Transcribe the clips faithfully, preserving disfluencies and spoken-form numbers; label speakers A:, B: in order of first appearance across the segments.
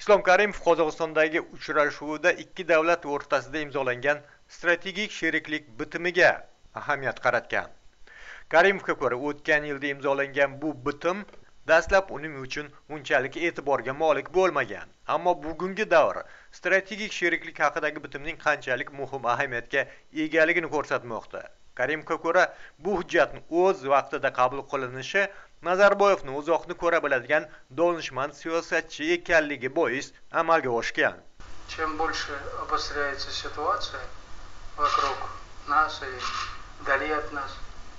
A: Islom Karimov Qozog'istondagi uchrashuvda ikki davlat o'rtasida imzolangan strategik sheriklik bitimiga ahamiyat qaratgan. Karimovga ko'ra, o'tgan yilda imzolangan bu bitim dastlab uning uchun unchalik e'tiborga molik bo'lmagan, ammo bugungi davr strategik sheriklik haqidagi bitimning qanchalik muhim ahamiyatga egaligini ko'rsatmoqda. Karimovga ko'ra, bu hujjatning o'z vaqtida qabul qilinishi Nazarboyevni uzoqni ko'ra biladigan donishmand siyosatchi ekanligi bois amalga oshgan.
B: Чем больше обостряется ситуация вокруг нас и вдали от нас,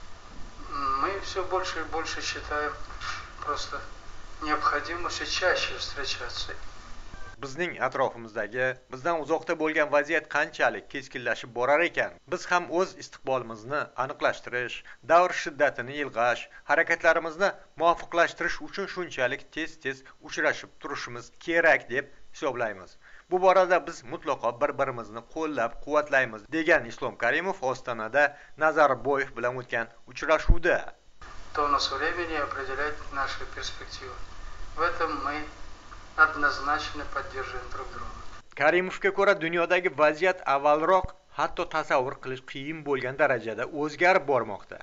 B: мы все больше и больше считаем просто необходимостью чаще встречаться.
A: Bizning atrofimizdagi, bizdan uzoqda bo'lgan vaziyat qanchalik keskinlashib borar ekan, biz ham o'z istiqbolimizni aniqlashtirish, davr shiddatini ilg'ash, harakatlarimizni muvofiqlashtirish uchun shunchalik tez-tez uchrashib turishimiz kerak deb hisoblaymiz. Bu borada biz mutlaqo bir-birimizni qo'llab-quvvatlaymiz, degan Islom Karimov Ostonada Nazarboyev bilan o'tgan uchrashuvda.
B: Тонус времени определяет наши перспективы. В этом мы однозначно поддерживаем друг друга.
A: Karimovga ko'ra, dunyodagi vaziyat avvalroq hatto tasavvur qilish qiyin bo'lgan darajada o'zgarib bormoqda.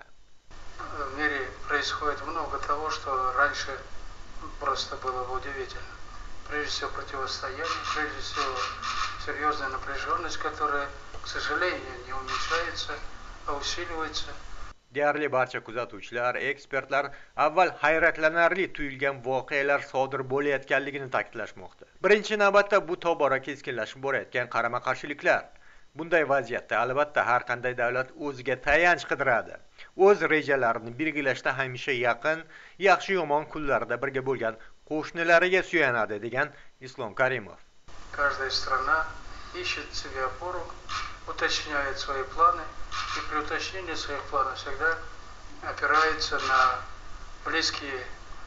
B: В мире происходит много того, что раньше просто было удивительно. Прежде всего противостояние, прежде всего серьезная напряженность, которая, к сожалению, не уменьшается, а усиливается.
A: Deyarli barcha kuzatuvchilar, ekspertlar avval hayratlanarli tuyulgan voqealar sodir bo'layotganligini ta'kidlashmoqda. Birinchi navbatda bu tobora keskinlashib borayotgan qarama-qarshiliklar. Bunday vaziyatda albatta har qanday davlat o'ziga tayanch qidiradi. O'z rejalarini belgilashda hamisha yaqin, yaxshi-yomon kunlarda birga bo'lgan qo'shnilariga suyanadi, degan Islom Karimov.
B: Каждая страна ищет себе опору, уточняет свои планы. И при уточнении своих планов всегда опирается на близкие,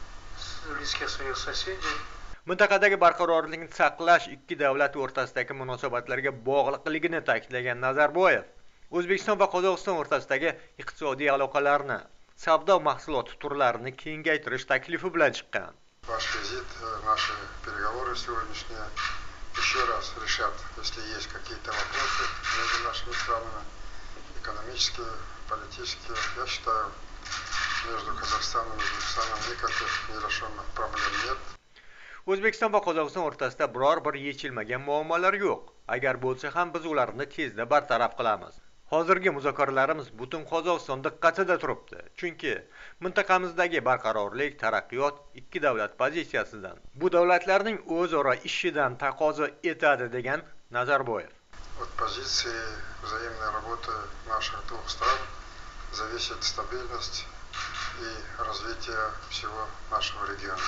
B: близких своих соседей.
A: Mintaqadagi barqarorlikni saqlash ikki davlat o'rtasidagi munosabatlarga bog'liqligini ta'kidlagan Nazarboyev, O'zbekiston va Qozog'iston o'rtasidagi iqtisodiy aloqalarni, savdo mahsuloti turlarini kengaytirish taklifi bilan chiqqan.
C: Ваш визит, наши переговоры сегодняшние еще раз решат, если есть какие-то вопросы между нашими странами. Экономические, политические, я считаю, между Казахстаном и Узбекистаном никаких нерешенных проблем нет.
A: O'zbekiston va Qozog'iston o'rtasida biror bir yechilmagan muammolar yo'q. Agar bo'lsa ham biz ularni tezda bartaraf qilamiz. Hozirgi muzokaralarimiz butun Qozog'iston diqqatida turibdi. Chunki mintaqamizdagi barqarorlik, taraqqiyot ikki davlat pozitsiyasidan, bu davlatlarning o'zaro ishidan taqozo etadi, degan Nazarboyev.
C: От позиции взаимной работы наших двух стран зависит стабильность и развитие всего нашего региона.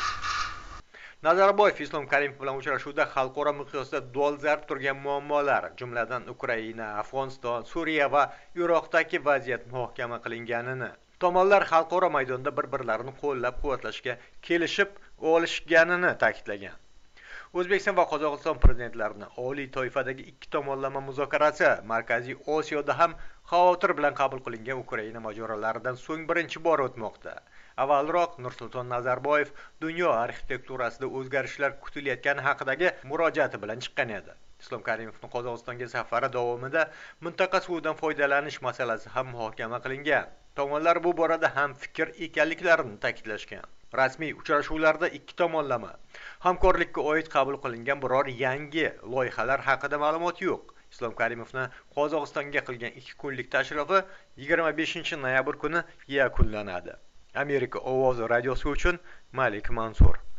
A: Nazarboyev Islom Karimov bilan uchrashuvda xalqaro miqyosda dolzarb turgan muammolar, jumladan Ukraina, Afg'oniston, Suriya va Iroqdagi vaziyat muhokama qilinganini, tomonlar xalqaro maydonda bir-birlarini qo'llab-quvvatlashga kelishib olishganini ta'kidlagan. O'zbekiston va Qozog'iston prezidentlarini oliy toifadagi ikki tomonlama muzokarasi Markaziy Osiyoda ham xavotir bilan qabul qilingan Ukraina mojarolaridan so'ng birinchi bor o'tmoqda. Avvalroq Nursulton Nazarboyev dunyo arxitekturasida o'zgarishlar kutilayotgani haqidagi murojaati bilan chiqqan edi. Islom Karimovning Qozog'istonga safari davomida mintaqa suvidan foydalanish masalasi ham muhokama qilingan. Tomonlar bu borada ham fikr ekanliklarini ta'kidlashgan. Rasmiy uchrashuvlarda ikki tomonlama hamkorlikka oid qabul qilingan biror yangi loyihalar haqida ma'lumot yo'q. Islom Karimovning Qozog'istonga qilgan ikki kunlik tashrifi yigirma beshinchi noyabr kuni yakunlanadi. Amerika ovozi radiosi uchun Malik Mansur.